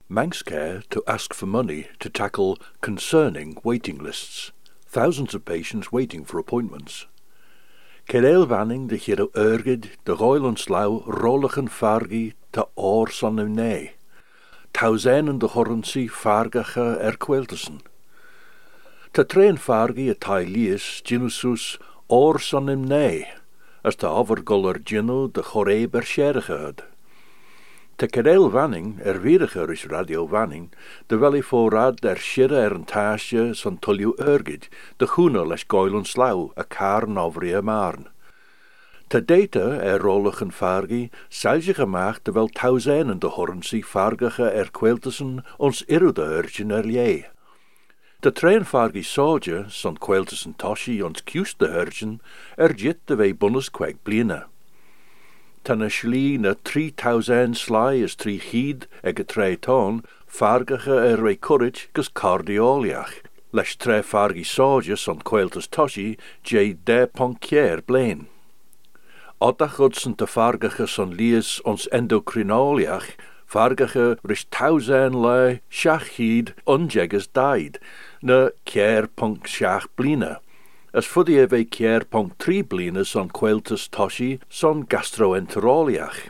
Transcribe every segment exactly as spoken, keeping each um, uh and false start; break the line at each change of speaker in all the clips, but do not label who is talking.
Manx Care to ask for money to tackle concerning waiting lists. Thousands of patients waiting for appointments. Kereil vanning de hero urgid de roilandslau rolligen fargi te oor son nee. Tausenden de horrensi fargige erkweltesen. Te train fargi a tai lies ginusus oor son nee, as te overgoller ginu de chore berscherige had. Te Kereil vanning er wieriger is radio vanning, de welly voorraad der schirre er een taasje son tulju urgid, de groene les goilen slau, a kaarn over maarn. Te data er rolligen fargi, selje gemaakt de wel tausenden de horrensi fargige er kweltesen ons irrude urgen er lie. De trein fargi soja son kweltesen toshi ons kius de urgen, er jit de wei bunneskweg bliene. Tan a schlie na three thousand sly is three hid ag a tre ton, fargige er rei courage gus cardioliach, lesh tre fargi soja son kweltes toshi, jay de ponkier blain. Oddach hudsen te fargige son lies ons endocrinoliach, fargige rish thousand lai shachid unjegas died, na kier punk shach blina. As fuddy eve kier punk tri blina son kweltes toshi son gastroenteroliach.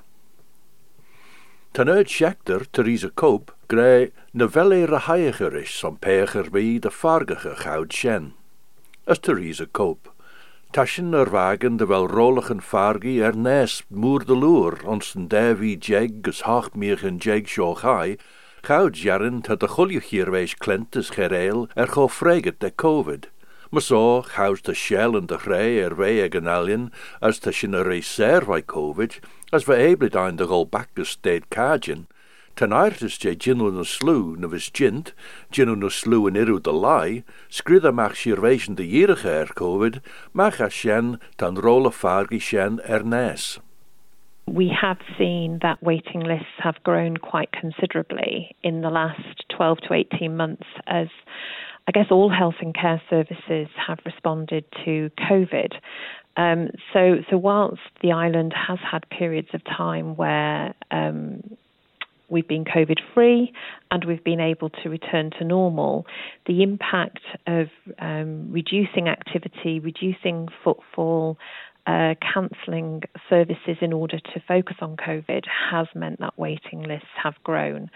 Tan uit Schechter, Theresa Cope, grey novelle rahaiigerish son peger wie de fargige goud shen. As Theresa Cope. Taschen er wagen de wel rolligen fargi er nes moer de loer, ons den Davy jeg gus hacht meer gen jeg shochai, goud jaren had de gulje hierwees klentes gereil er go freget de covid. Maar zo goud de shell en de grey er wee genalien, as taschen er reser vai covid, as we eblet ein de gol bakkes steed kajen. Ten aartis je ginu no slu na vis gint, ginu no slu en iru de lai, scrida mach shirwezen de jierige er covid, mach a shen tan rolle fargi shen er nes.
We have seen that waiting lists have grown quite considerably in the last twelve to eighteen months as I guess all health and care services have responded to COVID. Um, so, so whilst the island has had periods of time where um, we've been COVID-free and we've been able to return to normal, the impact of um, reducing activity, reducing footfall, uh, cancelling services in order to focus on COVID has meant that waiting lists have grown.